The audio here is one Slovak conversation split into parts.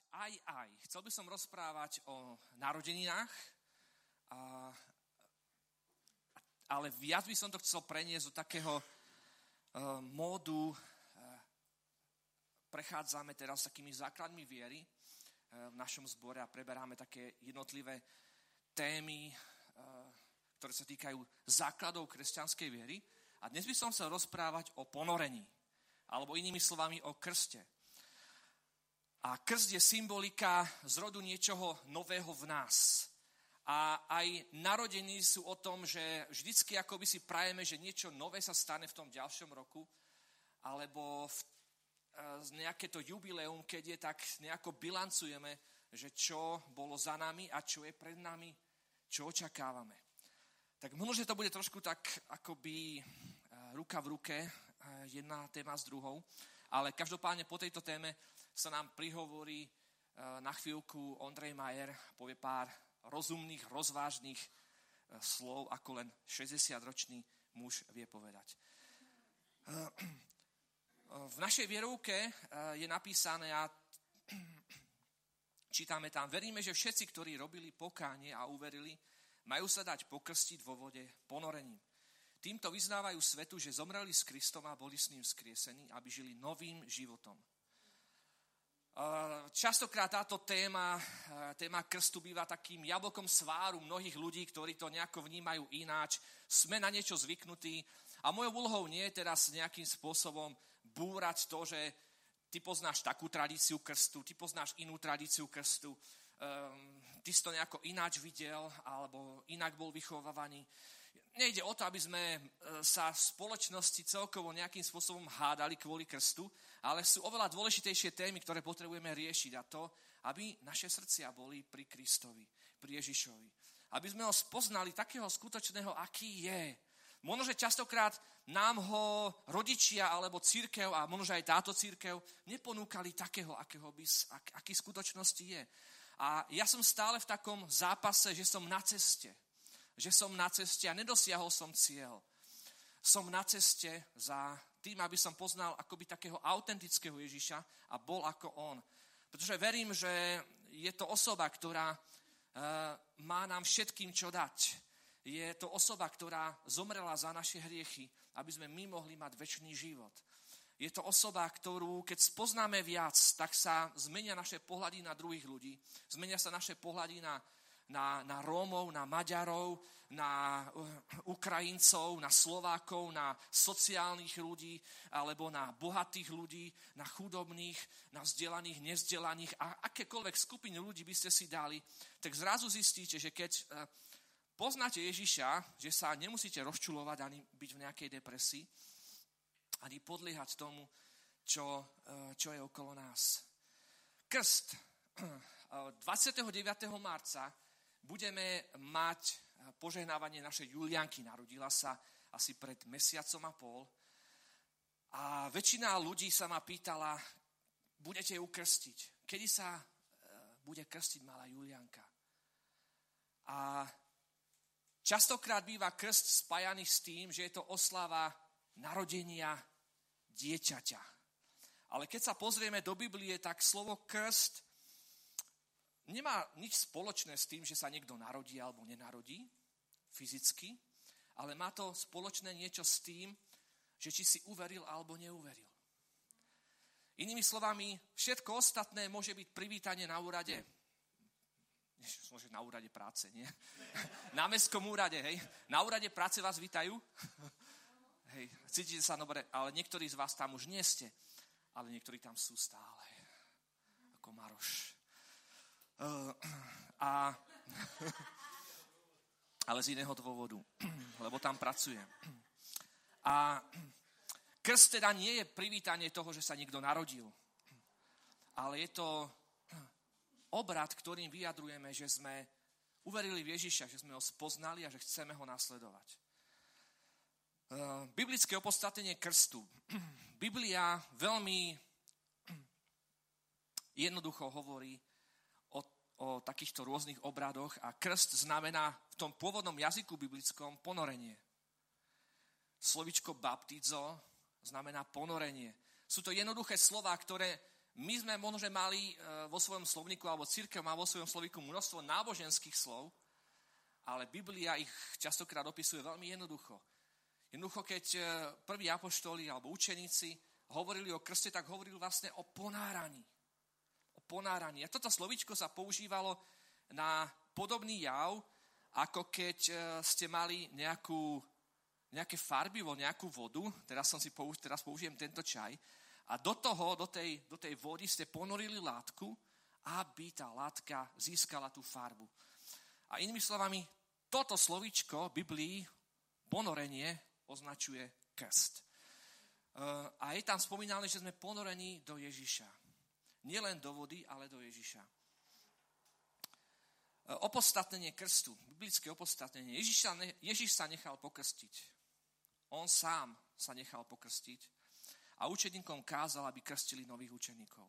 Chcel by som rozprávať o narodeninách, ale viac by som to chcel preniesť do takého módu. Prechádzame teraz s takými základmi viery v našom zbore a preberáme také jednotlivé témy, ktoré sa týkajú základov kresťanskej viery. A dnes by som chcel rozprávať o ponorení, alebo inými slovami o krste. A krst je symbolika zrodu niečoho nového v nás. A aj narodení sú o tom, že vždycky akoby si prajeme, že niečo nové sa stane v tom ďalšom roku, alebo nejaké to jubileum, keď je tak nejako bilancujeme, že čo bolo za nami a čo je pred nami, čo očakávame. Tak možno, že to bude trošku tak akoby ruka v ruke, jedna téma s druhou, ale každopádne po tejto téme sa nám prihovorí na chvíľku Ondrej Majer, povie pár rozumných, rozvážnych slov, ako len 60-ročný muž vie povedať. V našej vierovke je napísané a čítame tam: veríme, že všetci, ktorí robili pokánie a uverili, majú sa dať pokrstiť vo vode ponorením. Týmto vyznávajú svetu, že zomreli s Kristom a boli s ním vzkriesení, aby žili novým životom. Častokrát táto téma krstu býva takým jablkom sváru mnohých ľudí, ktorí to nejako vnímajú ináč. Sme na niečo zvyknutí a mojou úlohou nie je teraz nejakým spôsobom búrať to, že ty poznáš takú tradíciu krstu, ty poznáš inú tradíciu krstu, ty si to nejako ináč videl alebo inak bol vychovávaný. Nejde o to, aby sme sa v spoločnosti celkovo nejakým spôsobom hádali kvôli krstu, ale sú oveľa dôležitejšie témy, ktoré potrebujeme riešiť, a to, aby naše srdcia boli pri Kristovi, pri Ježišovi. Aby sme ho spoznali takého skutočného, aký je. Možno, že častokrát nám ho rodičia alebo cirkev, a možno, že aj táto cirkev, neponúkali takého, aký v skutočnosti je. A ja som stále v takom zápase, že som na ceste. A nedosiahol som cieľ. Som na ceste za tým, aby som poznal akoby takého autentického Ježiša a bol ako on. Pretože verím, že je to osoba, ktorá má nám všetkým čo dať. Je to osoba, ktorá zomrela za naše hriechy, aby sme my mohli mať večný život. Je to osoba, ktorú, keď spoznáme viac, tak sa zmenia naše pohľady na druhých ľudí. Zmenia sa naše pohľady na Rómov, na Maďarov, na Ukrajincov, na Slovákov, na sociálnych ľudí, alebo na bohatých ľudí, na chudobných, na vzdelaných, nevzdelaných. A akékoľvek skupiny ľudí by ste si dali, tak zrazu zistíte, že keď poznáte Ježiša, že sa nemusíte rozčulovať ani byť v nejakej depresii, ani podliehať tomu, čo je okolo nás. Krst. 29. marca budeme mať požehnávanie našej Julianky. Narodila sa asi pred mesiacom a pol. A väčšina ľudí sa ma pýtala, budete ju krstiť? Kedy sa bude krstiť malá Julianka? A častokrát býva krst spájaný s tým, že je to oslava narodenia dieťaťa. Ale keď sa pozrieme do Biblie, tak slovo krst nemá nič spoločné s tým, že sa niekto narodí alebo nenarodí fyzicky, ale má to spoločné niečo s tým, že či si uveril alebo neuveril. Inými slovami, všetko ostatné môže byť privítanie na úrade. Môže na úrade práce, nie? Na mestskom úrade, hej? Na úrade práce vás vítajú? Hej, cítite sa dobre, ale niektorí z vás tam už nie ste, ale niektorí tam sú stále. Ako Maroš. Ale z iného dôvodu, lebo tam pracujem. A krst teda nie je privítanie toho, že sa niekto narodil, ale je to obrad, ktorým vyjadrujeme, že sme uverili v Ježiša, že sme ho spoznali a že chceme ho nasledovať. Biblické opodstatnenie krstu. Biblia veľmi jednoducho hovorí o takýchto rôznych obradoch a krst znamená v tom pôvodnom jazyku biblickom ponorenie. Slovičko baptizo znamená ponorenie. Sú to jednoduché slová, ktoré My sme možno mali vo svojom slovníku, alebo cirkev má vo svojom slovníku množstvo náboženských slov, ale Biblia ich častokrát opisuje veľmi jednoducho. Jednoducho, keď prví apoštoli alebo učeníci hovorili o krste, tak hovorili vlastne o ponáraní. O ponáraní. A toto slovíčko sa používalo na podobný jav, ako keď ste mali nejaké farbivo, nejakú vodu, teraz použijem tento čaj, a do tej vody ste ponorili látku, aby tá látka získala tú farbu. A inými slovami, toto slovíčko v Biblii, ponorenie, označuje krst. A je tam spomínané, že sme ponorení do Ježiša. Nielen do vody, ale do Ježiša. Opodstatnenie krstu, biblické opodstatnenie. Ježiš sa nechal pokrstiť. On sám sa nechal pokrstiť a učeníkom kázal, aby krstili nových učeníkov.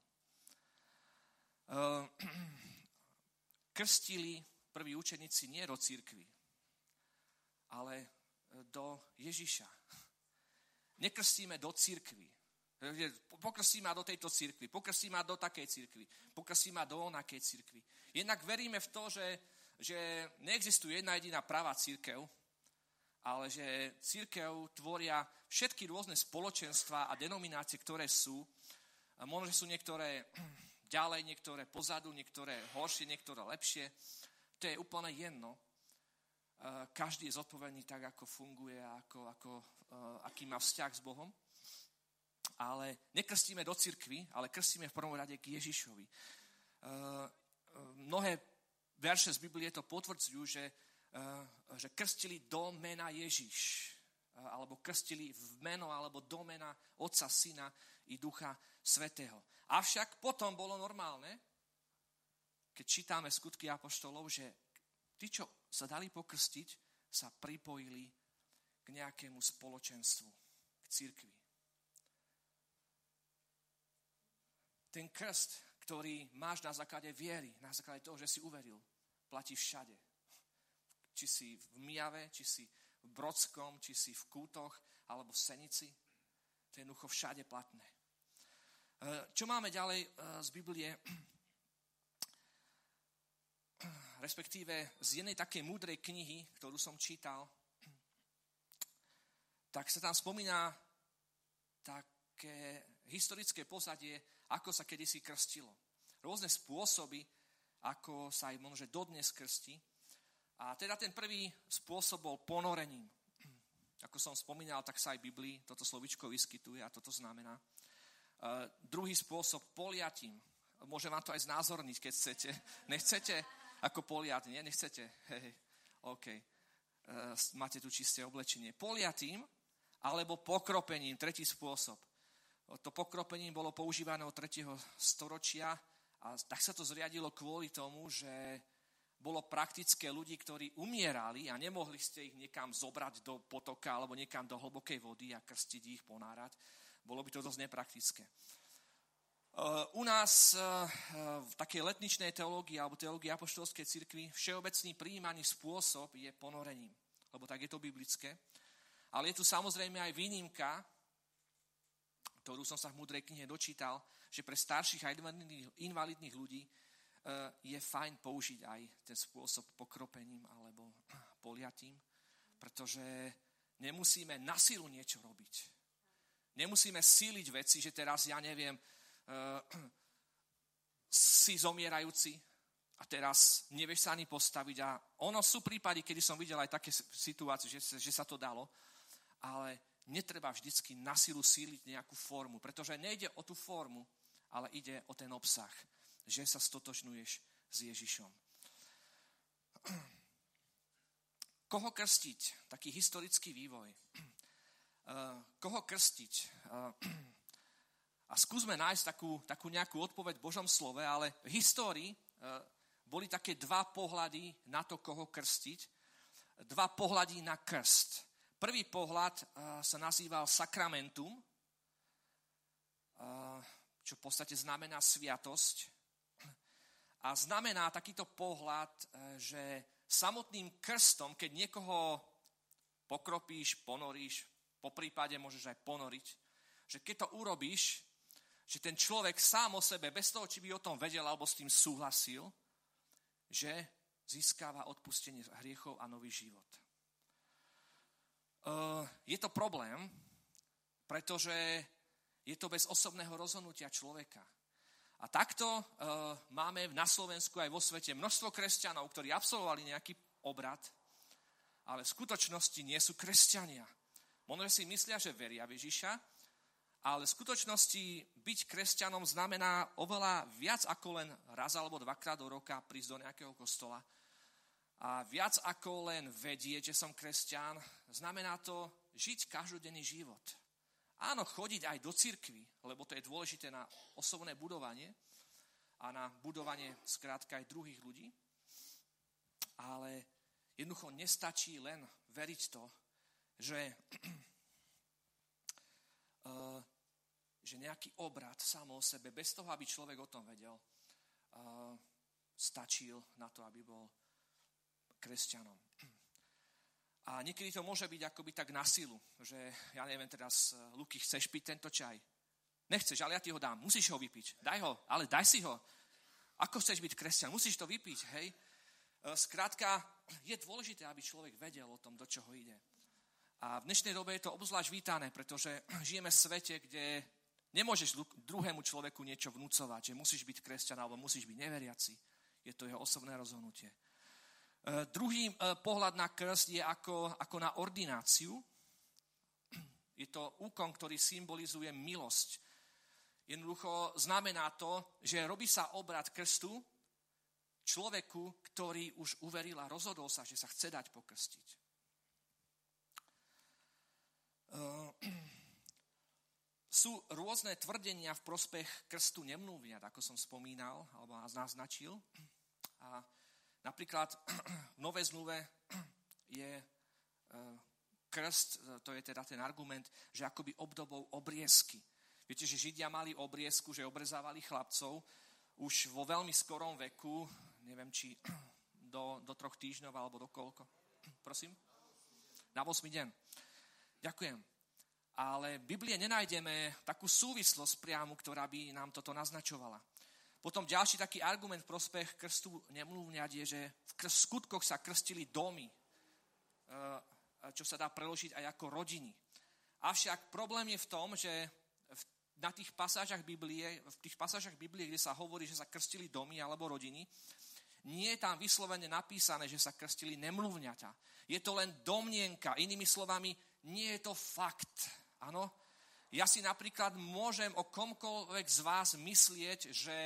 Krstili prví učeníci nie do cirkvi, ale do Ježiša. Nekrstíme do cirkvi. Pokrstíme do tejto cirkvi, pokrstíme do takej cirkvi, pokrstíme do onakej cirkvi. Jednak veríme v to, že neexistuje jedna jediná pravá cirkev, ale že cirkev tvoria všetky rôzne spoločenstva a denominácie, ktoré sú. A možno, že sú niektoré ďalej, niektoré pozadu, niektoré horšie, niektoré lepšie. To je úplne jedno. Každý je zodpovedný tak, ako funguje a aký má vzťah s Bohom. Ale nekrstíme do cirkvi, ale krstíme v prvom rade k Ježišovi. Mnohé verše z Biblie to potvrdzujú, že krstili do mena Ježiš. Alebo krstili v meno, alebo do mena Otca, Syna i Ducha Svätého. Avšak potom bolo normálne, keď čítame skutky apoštolov, že tí, čo sa dali pokrstiť, sa pripojili k nejakému spoločenstvu, k cirkvi. Ten krst, ktorý máš na základe viery, na základe toho, že si uveril, platí všade. Či si v Mijave, či si v Brodskom, či si v Kútoch, alebo v Senici. To je jednoducho všade platné. Čo máme ďalej z Biblie? Respektíve z jednej takej múdrej knihy, ktorú som čítal, tak sa tam spomína také historické pozadie, ako sa kedysi krstilo. Rôzne spôsoby, ako sa aj možno dodnes krstí. A teda ten prvý spôsob bol ponorením. Ako som spomínal, tak sa aj v Biblii toto slovíčko vyskytuje a toto znamená. Druhý spôsob poliatím. Môžem vám to aj znázorniť, keď chcete. Nechcete? Ako poliat, nie? Nechcete? Hej. OK. Máte tu čisté oblečenie. Poliatím alebo pokropením, tretí spôsob. To pokropením bolo používané od 3. storočia a tak sa to zriadilo kvôli tomu, že bolo praktické ľudí, ktorí umierali a nemohli ste ich niekam zobrať do potoka alebo niekam do hlbokej vody a krstiť ich, ponárať. Bolo by to dosť nepraktické. U nás v takej letničnej teológii alebo teológii apoštolskej cirkvi všeobecný prijímaný spôsob je ponorením, lebo tak je to biblické. Ale je tu samozrejme aj výnimka, ktorú som sa v múdrej knihe dočítal, že pre starších a invalidných ľudí je fajn použiť aj ten spôsob pokropením alebo poliatím, pretože nemusíme na silu niečo robiť. Nemusíme síliť veci, že teraz, ja neviem, si zomierajúci a teraz nevieš sa ani postaviť. A ono sú prípady, kedy som videl aj také situácie, že sa to dalo, ale netreba vždycky na silu síliť nejakú formu, pretože nejde o tú formu, ale ide o ten obsah, že sa stotožňuješ s Ježišom. Koho krstiť? Taký historický vývoj. Koho krstiť? A skúsme nájsť takú nejakú odpoveď v Božom slove, ale v histórii boli také dva pohľady na to, koho krstiť. Dva pohľady na krst. Prvý pohľad sa nazýval sakramentum, čo v podstate znamená sviatosť. A znamená takýto pohľad, že samotným krstom, keď niekoho pokropíš, ponoríš, po prípade môžeš aj ponoriť, že keď to urobíš, že ten človek sám o sebe, bez toho, či by o tom vedel alebo s tým súhlasil, že získava odpustenie hriechov a nový život. Je to problém, pretože je to bez osobného rozhodnutia človeka. A takto máme na Slovensku aj vo svete množstvo kresťanov, ktorí absolvovali nejaký obrad, ale v skutočnosti nie sú kresťania. Možno si myslia, že veria v Ježiša, ale v skutočnosti byť kresťanom znamená oveľa viac ako len raz alebo dvakrát do roka prísť do nejakého kostola. A viac ako len vedieť, že som kresťan, znamená to žiť každodenný život. Áno, chodiť aj do cirkvi, lebo to je dôležité na osobné budovanie a na budovanie skrátka aj druhých ľudí. Ale jednoducho nestačí len veriť to, že nejaký obrad sám o sebe, bez toho, aby človek o tom vedel, stačil na to, aby bol kresťanom. A niekedy to môže byť akoby tak na silu, že ja neviem teraz, Luky, chceš piť tento čaj? Nechceš, ale ja ti ho dám, musíš ho vypiť. Daj ho, ale daj si ho. Ako chceš byť kresťan? Musíš to vypiť, hej? Skrátka, je dôležité, aby človek vedel o tom, do čoho ide. A v dnešnej dobe je to obzvlášť vítané, pretože žijeme v svete, kde nemôžeš druhému človeku niečo vnúcovať, že musíš byť kresťan alebo musíš byť neveriaci. Je to jeho osobné rozhodnutie. Druhý pohľad na krst je ako na ordináciu. Je to úkon, ktorý symbolizuje milosť. Jednoducho znamená to, že robí sa obrad krstu človeku, ktorý už uveril a rozhodol sa, že sa chce dať pokrstiť. Sú rôzne tvrdenia v prospech krstu nemluvňat, ako som spomínal, alebo naznačil. A napríklad v Novej zmluve je krst, to je teda ten argument, že akoby obdobou obriezky. Viete, že Židia mali obriezku, že obrezávali chlapcov už vo veľmi skorom veku, neviem, či do 3 týždňov alebo do koľko. Prosím? Na 8. deň. Ďakujem. Ale v Biblii nenájdeme takú súvislosť priamu, ktorá by nám toto naznačovala. Potom ďalší taký argument v prospech krstu nemluvňat je, že v skutkoch sa krstili domy, čo sa dá preložiť aj ako rodiny. Avšak problém je v tom, že v tých pasážach Biblie, kde sa hovorí, že sa krstili domy alebo rodiny, nie je tam vyslovene napísané, že sa krstili nemluvňata. Je to len domnienka. Inými slovami, nie je to fakt. Áno? Ja si napríklad môžem o komkoľvek z vás myslieť,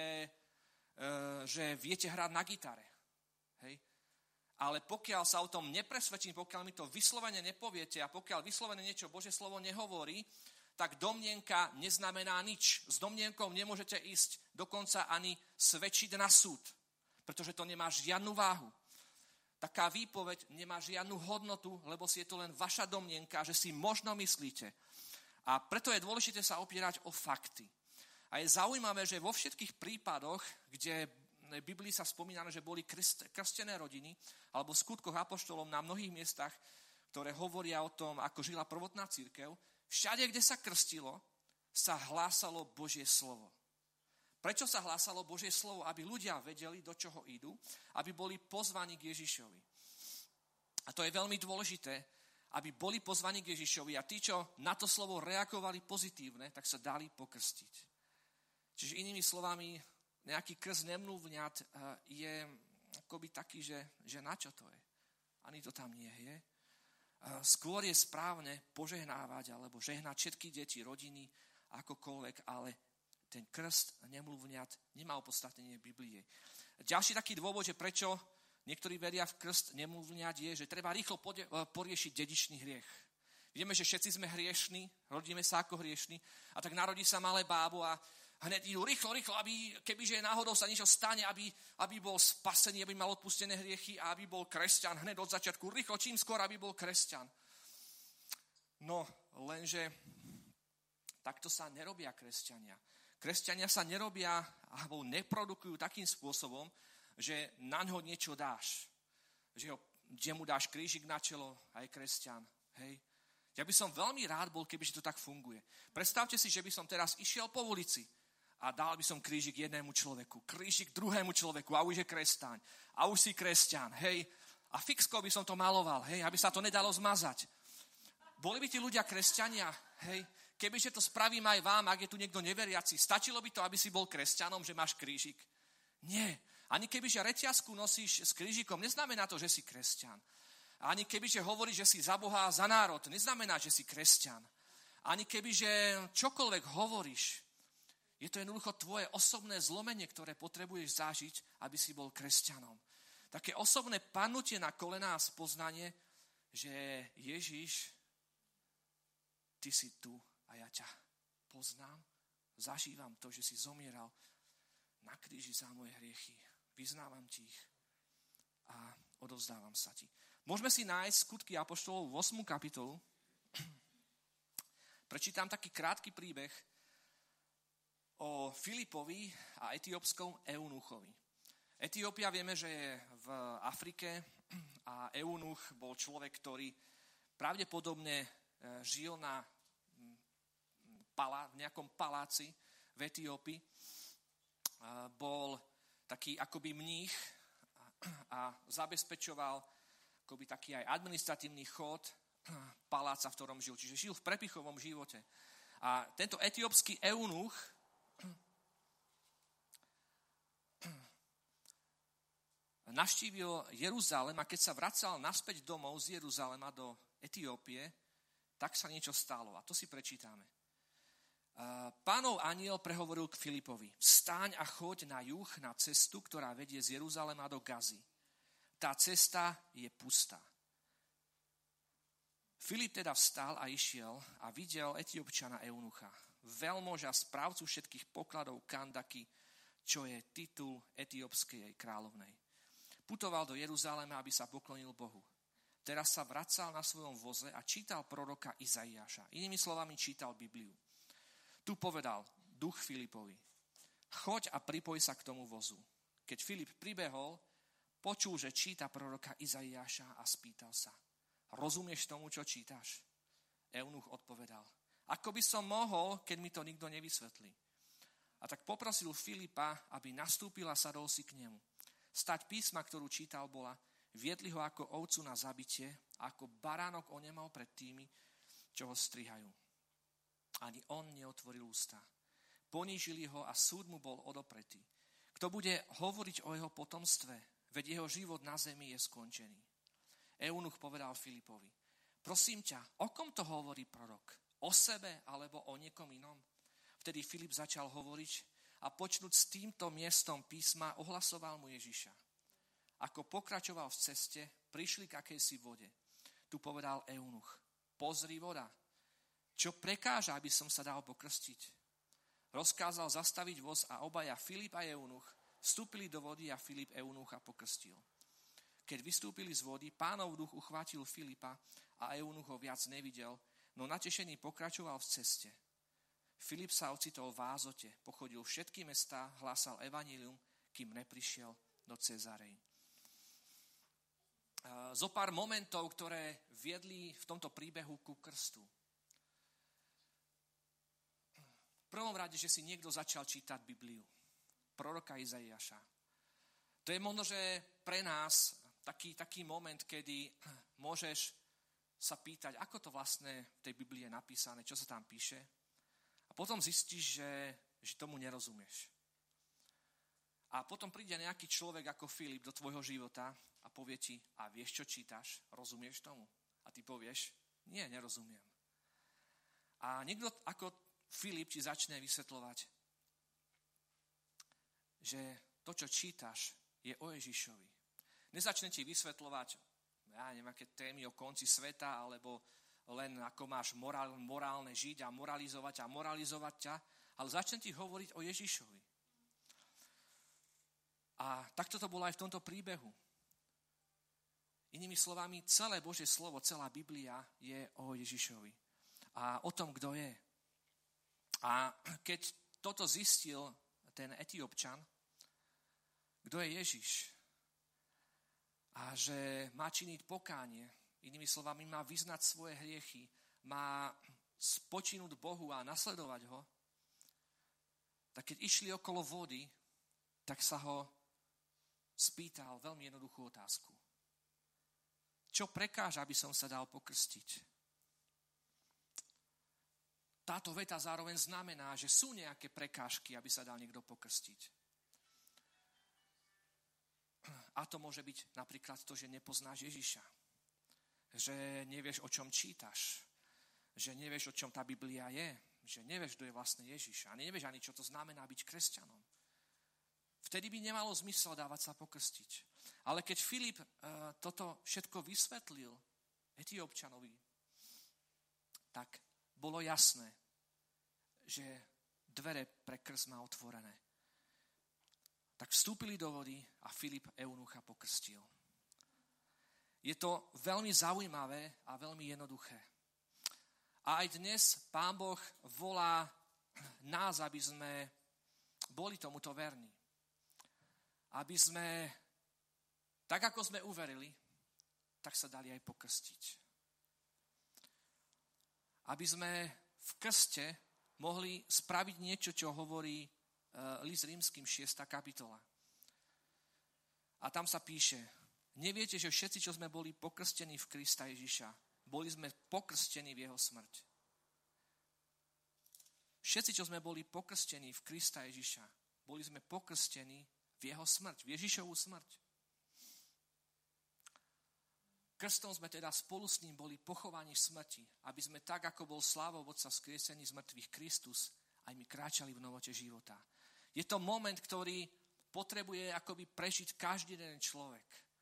že viete hrať na gitare. Hej? Ale pokiaľ sa o tom nepresvedčím, pokiaľ mi to vyslovene nepoviete a pokiaľ vyslovene niečo Božie slovo nehovorí, tak domnienka neznamená nič. S domnienkou nemôžete ísť dokonca ani svedčiť na súd, pretože to nemá žiadnu váhu. Taká výpoveď nemá žiadnu hodnotu, lebo si je to len vaša domnienka, že si možno myslíte. A preto je dôležité sa opierať o fakty. A je zaujímavé, že vo všetkých prípadoch, kde v Biblii sa spomínané, že boli krstené rodiny, alebo v skutkoch apoštolov na mnohých miestach, ktoré hovoria o tom, ako žila prvotná cirkev, všade, kde sa krstilo, sa hlásalo Božie slovo. Prečo sa hlásalo Božie slovo? Aby ľudia vedeli, do čoho idú, aby boli pozvaní k Ježišovi. A to je veľmi dôležité, aby boli pozvaní k Ježišovi a tí, čo na to slovo reagovali pozitívne, tak sa dali pokrstiť. Čiže inými slovami, nejaký krst nemluvňat je akoby taký, že na čo to je? Ani to tam nie je. Skôr je správne požehnávať alebo žehnať všetky deti, rodiny, akokoľvek, ale ten krst nemluvňat nemá opodstatnenie Biblie. Ďalší taký dôvod, že prečo niektorí veria v krst nemluvňat je, že treba rýchlo poriešiť dedičný hriech. Vieme, že všetci sme hriešni, rodíme sa ako hriešni a tak narodí sa malé bábo a hneď idú rýchlo, aby kebyže náhodou sa niečo stane, aby bol spasený, aby mal odpustené hriechy a aby bol kresťan hneď od začiatku. Rýchlo, čím skôr, aby bol kresťan. No, lenže takto sa nerobia kresťania. Kresťania sa nerobia alebo neprodukujú takým spôsobom, že na ňo niečo dáš. Že mu dáš krížik na čelo a je kresťan. Hej. Ja by som veľmi rád bol, kebyže to tak funguje. Predstavte si, že by som teraz išiel po ulici a dal by som krížik jednému človeku, krížik druhému človeku a už je kresťan. A už si kresťan, hej. A fixkou by som to maloval, hej, aby sa to nedalo zmazať. Boli by tí ľudia kresťania, hej. Kebyže to spravím aj vám, ak je tu niekto neveriaci, stačilo by to, aby si bol kresťanom, že máš krížik? Nie. Ani kebyže reťazku nosíš s krížikom, neznamená to, že si kresťan. Ani kebyže hovoríš, že si za Boha a za národ, neznamená, že si kresťan. Ani kebyže čokoľvek hovoríš, je to jednoducho tvoje osobné zlomenie, ktoré potrebuješ zažiť, aby si bol kresťanom. Také osobné padnutie na kolená a spoznanie, že Ježiš, ty si tu a ja ťa poznám, zažívam to, že si zomieral na kríži za moje hriechy. Vyznávam ti ich a odovzdávam sa ti. Môžeme si nájsť Skutky apoštolov 8. kapitolu. Prečítam taký krátky príbeh o Filipovi a etiópskom eunuchovi. Etiópia vieme, že je v Afrike a eunuch bol človek, ktorý pravdepodobne žil v nejakom paláci v Etiópii. Bol taký akoby mních a zabezpečoval akoby taký aj administratívny chod paláca, v ktorom žil. Čiže žil v prepichovom živote. A tento etiópsky eunuch navštívil Jeruzalém a keď sa vracal naspäť domov z Jeruzalema do Etiópie, tak sa niečo stalo. A to si prečítame. Pánov anjel prehovoril k Filipovi. Vstaň a choď na juh na cestu, ktorá vedie z Jeruzalema do Gazy. Tá cesta je pustá. Filip teda vstal a išiel a videl Etiópčana eunucha, veľmoža, správcu všetkých pokladov Kandaky, čo je titul etiópskej kráľovnej. Putoval do Jeruzalema, aby sa poklonil Bohu. Teraz sa vracal na svojom voze a čítal proroka Izaiáša. Inými slovami čítal Bibliu. Tu povedal duch Filipovi, choď a pripoj sa k tomu vozu. Keď Filip pribehol, počul, že číta proroka Izaiáša a spýtal sa, rozumieš tomu, čo čítaš? Eunuch odpovedal, ako by som mohol, keď mi to nikto nevysvetlí. A tak poprosil Filipa, aby nastúpil a sadol si k nemu. Stať písma, ktorú čítal, bola, viedli ho ako ovcu na zabitie, ako baránok onemal pred tými, čo ho strihajú. Ani on neotvoril ústa. Ponížili ho a súd mu bol odopretý. Kto bude hovoriť o jeho potomstve, veď jeho život na zemi je skončený. Eunuch povedal Filipovi, prosím ťa, o kom to hovorí prorok? O sebe alebo o niekom inom? Vtedy Filip začal hovoriť a počnúť s týmto miestom písma ohlasoval mu Ježiša. Ako pokračoval v ceste, prišli k akejsi vode. Tu povedal eunuch, pozri voda, čo prekáža, aby som sa dal pokrstiť. Rozkázal zastaviť voz a obaja, Filip a eunuch, vstúpili do vody a Filip eunucha pokrstil. Keď vystúpili z vody, Pánov duch uchvátil Filipa a eunuch ho viac nevidel, no natešený pokračoval v ceste. Filip sa ocitol v Ázote, pochodil všetky mestá, hlásal evanjelium, kým neprišiel do Cezarej. Zo pár momentov, ktoré viedli v tomto príbehu ku krstu. V prvom rade, že si niekto začal čítať Bibliu. Proroka Izaiáša. To je možno, že pre nás taký moment, kedy môžeš sa pýtať, ako to vlastne v tej Biblii je napísané, čo sa tam píše. A potom zistíš, že tomu nerozumieš. A potom príde nejaký človek ako Filip do tvojho života a povie ti, a vieš, čo čítaš? Rozumieš tomu? A ty povieš, nie, nerozumiem. A niekto ako Filip ti začne vysvetľovať, že to, čo čítaš, je o Ježišovi. Nezačne ti vysvetľovať, ja neviem, aké témy o konci sveta, alebo len ako máš morálne žiť a moralizovať ťa, ale začne ti hovoriť o Ježišovi. A takto to bolo aj v tomto príbehu. Inými slovami, celé Božie slovo, celá Biblia je o Ježišovi. A o tom, kto je. A keď toto zistil ten Etiópčan, kto je Ježiš, a že má činiť pokánie, inými slovami, má vyznať svoje hriechy, má spočinúť Bohu a nasledovať ho, tak keď išli okolo vody, tak sa ho spýtal veľmi jednoduchú otázku. Čo prekáža, aby som sa dal pokrstiť? Táto veta zároveň znamená, že sú nejaké prekážky, aby sa dal niekto pokrstiť. A to môže byť napríklad to, že nepoznáš Ježiša. Že nevieš, o čom čítaš. Že nevieš, o čom tá Biblia je. Že nevieš, kto je vlastne Ježiš. A nevieš ani, čo to znamená byť kresťanom. Vtedy by nemalo zmysel dávať sa pokrstiť. Ale keď Filip toto všetko vysvetlil Etiópčanovi, tak bolo jasné, že dvere pre krst má otvorené. Tak vstúpili do vody a Filip eunucha pokrstil. Je to veľmi zaujímavé a veľmi jednoduché. A aj dnes Pán Boh volá nás, aby sme boli tomuto verní. Aby sme, tak ako sme uverili, tak sa dali aj pokrstiť. Aby sme v krste mohli spraviť niečo, čo hovorí list Rímskym 6. kapitola. A tam sa píše, neviete, že všetci, čo sme boli pokrstení v Krista Ježiša, boli sme pokrstení v jeho smrť. Všetci, čo sme boli pokrstení v Krista Ježiša, boli sme pokrstení v jeho smrť, v Ježišovú smrť. Krstom sme teda spolu s ním boli pochovaní v smrti, aby sme tak, ako bol slávou Otca vzkriesený z mŕtvych Kristus, aj my kráčali v novote života. Je to moment, ktorý potrebuje akoby prežiť každý jeden človek.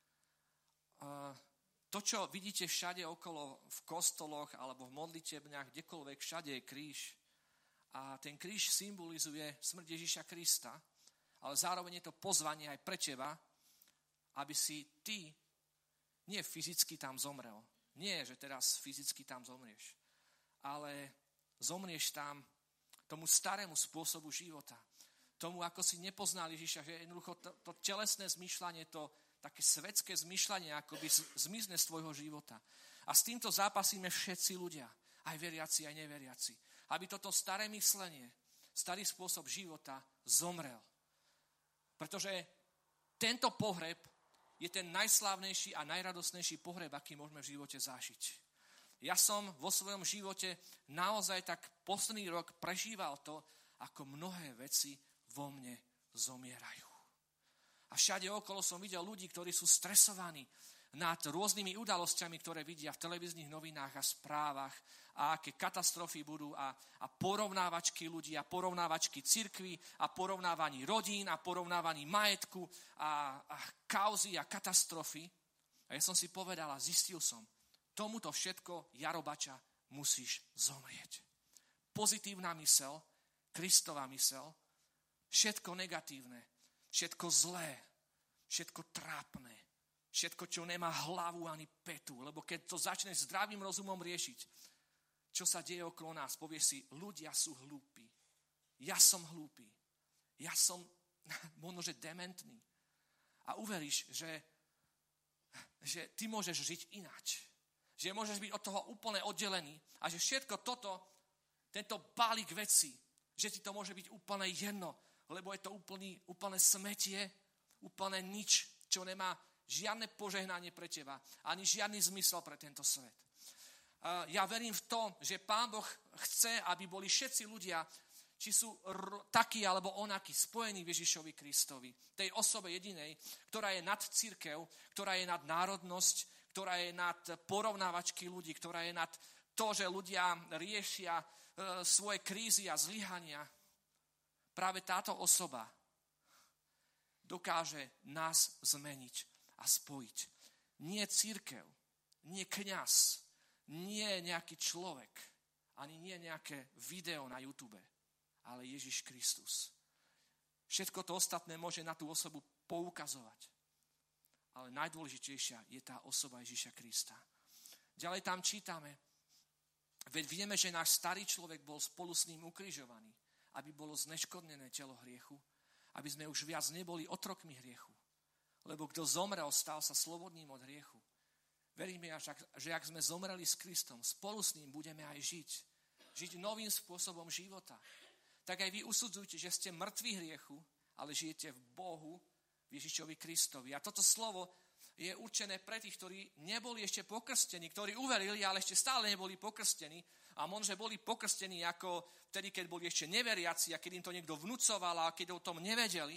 To, čo vidíte všade okolo, v kostoloch alebo v modlitebniach, kdekoľvek, všade je kríž. A ten kríž symbolizuje smrť Ježiša Krista, ale zároveň je to pozvanie aj pre teba, aby si ty nie fyzicky tam zomrel. Nie, že teraz fyzicky tam zomrieš. Ale zomrieš tam tomu starému spôsobu života. Tomu, ako si nepoznal Ježiša, že jednoducho to telesné zmýšľanie, to také svetské zmýšľanie akoby zmizne z tvojho života. A s týmto zápasíme všetci ľudia, aj veriaci, aj neveriaci. Aby toto staré myslenie, starý spôsob života zomrel. Pretože tento pohreb je ten najslávnejší a najradosnejší pohreb, aký môžeme v živote zažiť. Ja som vo svojom živote naozaj tak posledný rok prežíval to, ako mnohé veci vo mne zomierajú. A všade okolo som videl ľudí, ktorí sú stresovaní nad rôznymi udalosťami, ktoré vidia v televíznych novinách a správach a aké katastrofy budú a porovnávačky ľudí a porovnávačky cirkvi a porovnávaní rodín a porovnávaní majetku a kauzy a katastrofy. A ja som si povedal a zistil som, tomuto všetko, Jarobača, musíš zomrieť. Pozitívna mysel, Kristova mysel, všetko negatívne, všetko zlé, všetko trápne, všetko, čo nemá hlavu ani petu, lebo keď to začneš zdravým rozumom riešiť, čo sa deje okolo nás, povieš si, ľudia sú hlúpi. Ja som hlúpy. Ja som možno, že dementný. A uveríš, že ty môžeš žiť ináč. Že môžeš byť od toho úplne oddelený a že všetko toto, tento balík vecí, že ti to môže byť úplne jedno, lebo je to úplne smetie, úplne nič, čo nemá žiadne požehnanie pre teba, ani žiadny zmysel pre tento svet. Ja verím v to, že Pán Boh chce, aby boli všetci ľudia, či sú takí alebo onakí, spojení v Ježišovi Kristovi. Tej osobe jedinej, ktorá je nad cirkev, ktorá je nad národnosť, ktorá je nad porovnávačky ľudí, ktorá je nad to, že ľudia riešia svoje krízy a zlyhania. Práve táto osoba dokáže nás zmeniť a spojiť. Nie cirkev, nie kňaz, nie nejaký človek, ani nie nejaké video na YouTube, ale Ježiš Kristus. Všetko to ostatné môže na tú osobu poukazovať. Ale najdôležitejšia je tá osoba Ježiša Krista. Ďalej tam čítame, veď vieme, že náš starý človek bol spolu s ním ukrižovaný, aby bolo zneškodnené telo hriechu, aby sme už viac neboli otrokmi hriechu. Lebo kto zomrel, stal sa slobodným od hriechu. Veríme, že ak sme zomreli s Kristom, spolu s ním budeme aj žiť. Žiť novým spôsobom života. tak aj vy usudzujte, že ste mŕtvi hriechu, ale žijete v Bohu, v Ježišovi Kristovi. A toto slovo je určené pre tých, ktorí neboli ešte pokrstení, ktorí uverili, ale ešte stále neboli pokrstení. A možno boli pokrstení ako vtedy, keď boli ešte neveriaci a keď im to niekto vnúcoval a keď o tom nevedeli.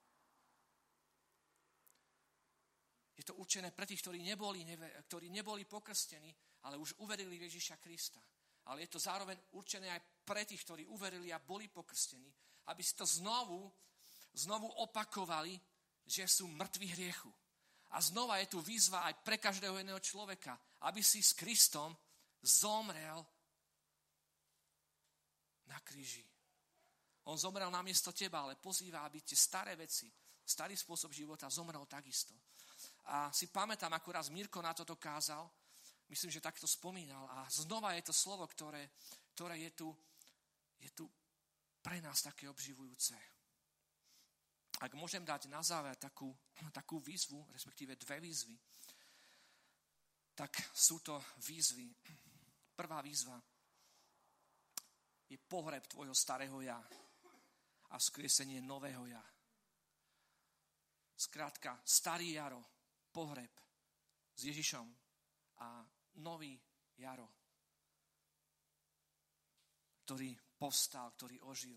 Je to určené pre tých, ktorí neboli pokrstení, ale už uverili v Ježiša Krista. Ale je to zároveň určené aj pre tých, ktorí uverili a boli pokrstení, aby si to znovu opakovali, že sú mŕtvi hriechu. A znova je tu výzva aj pre každého jedného človeka, aby si s Kristom zomrel na kríži. On zomrel namiesto teba, ale pozýva, aby tie staré veci, starý spôsob života zomrel takisto. A si pamätám, ako raz Mirko na toto kázal, myslím, že takto spomínal. A znova je to slovo, ktoré je tu pre nás také obživujúce. Ak môžem dať na záver takú výzvu, respektíve dve výzvy, tak sú to výzvy. Prvá výzva je pohreb tvojho starého ja a vzkriesenie nového ja. Skrátka, starý Jaro, pohreb s Ježišom a nový Jaro, ktorý povstal, ktorý ožil.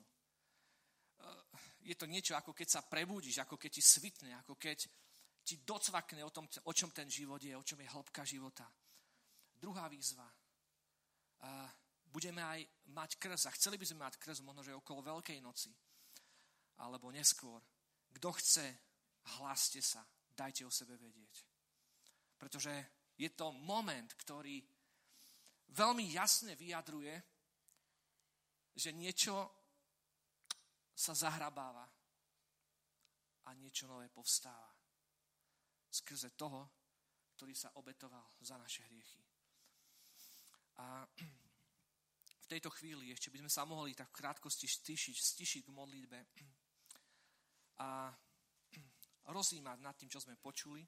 Je to niečo, ako keď sa prebudíš, ako keď ti svitne, ako keď ti docvakne o tom, o čom ten život je, o čom je hĺbka života. Druhá výzva. Budeme aj mať krst a chceli by sme mať krst možno, že okolo Veľkej noci alebo neskôr. Kto chce, hláste sa, dajte o sebe vedieť. Pretože je to moment, ktorý veľmi jasne vyjadruje, že niečo sa zahrabáva a niečo nové povstáva. Skrze toho, ktorý sa obetoval za naše hriechy. A v tejto chvíli ešte by sme sa mohli tak v krátkosti stišiť k modlitbe a rozjímať nad tým, čo sme počuli.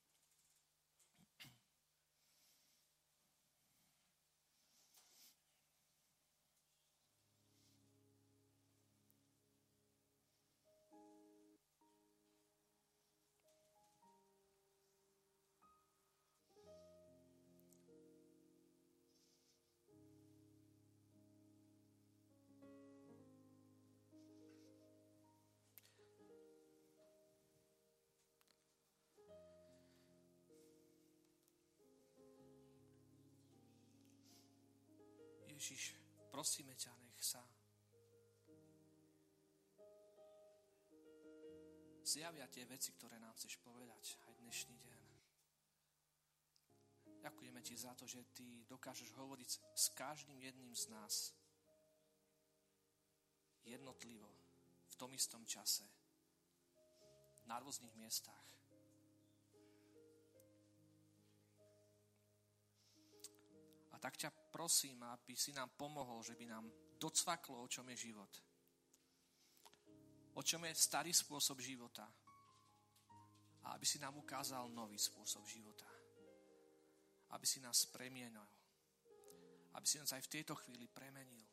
Ježiš, prosíme ťa, nech sa zjavia tie veci, ktoré nám chceš povedať aj dnešný deň. Ďakujeme ti za to, že ty dokážeš hovoriť s každým jedným z nás jednotlivo, v tom istom čase, na rôznych miestach. A tak ťa prosím, aby si nám pomohol, že by nám docvaklo, o čom je život. O čom je starý spôsob života. A aby si nám ukázal nový spôsob života. Aby si nás premienil. Aby si nás aj v tejto chvíli premenil.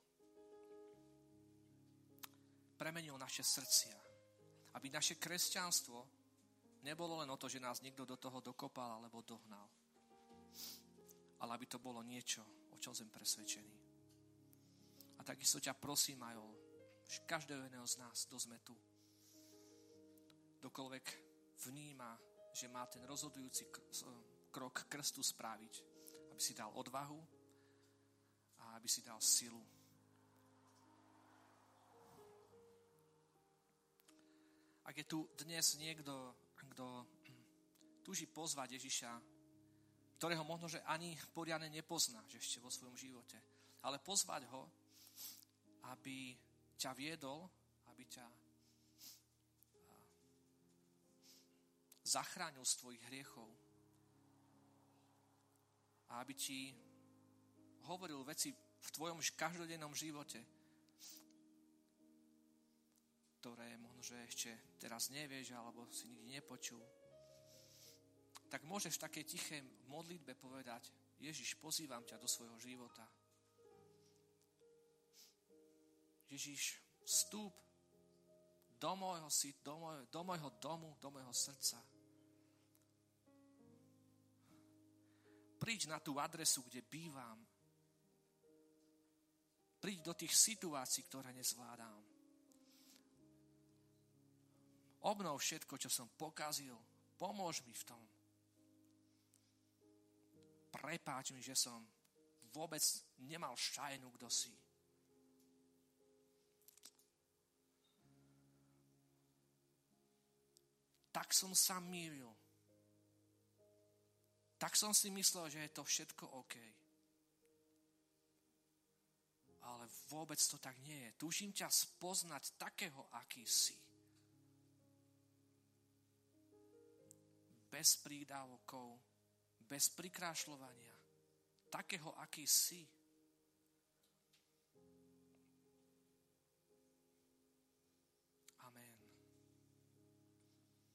Premenil naše srdcia. Aby naše kresťanstvo nebolo len o to, že nás niekto do toho dokopal alebo dohnal. Ale aby to bolo niečo, o čom som presvedčený. A takisto ťa prosím aj o každého jedného z nás, kto sme tu. Kdokoľvek vníma, že má ten rozhodujúci krok krstu spraviť, aby si dal odvahu a aby si dal silu. Ak je tu dnes niekto, kto túži pozvať Ježiša, ktorého možno, že ani poriadne nepoznáš ešte vo svojom živote. Ale pozvať ho, aby ťa viedol, aby ťa zachránil z tvojich hriechov a aby ti hovoril veci v tvojom každodennom živote, ktoré možno, že ešte teraz nevieš alebo si nikdy nepočul. Tak môžeš v takej tichej modlitbe povedať: Ježiš, pozývam ťa do svojho života. Ježiš, Vstúp do môjho domu, do môjho srdca. Príď na tú adresu, kde bývam. Príď do tých situácií, ktoré nezvládam. Obnov všetko, čo som pokazil. Pomôž mi v tom. Prepáč mi, že som vôbec nemal šajnu, kto si. Tak som sa mýlil. Tak som si myslel, že je to všetko OK. Ale vôbec to tak nie je. Túžim ťa spoznať takého, aký si. Bez prídavokov, bez prikrášľovania. Takého, aký si.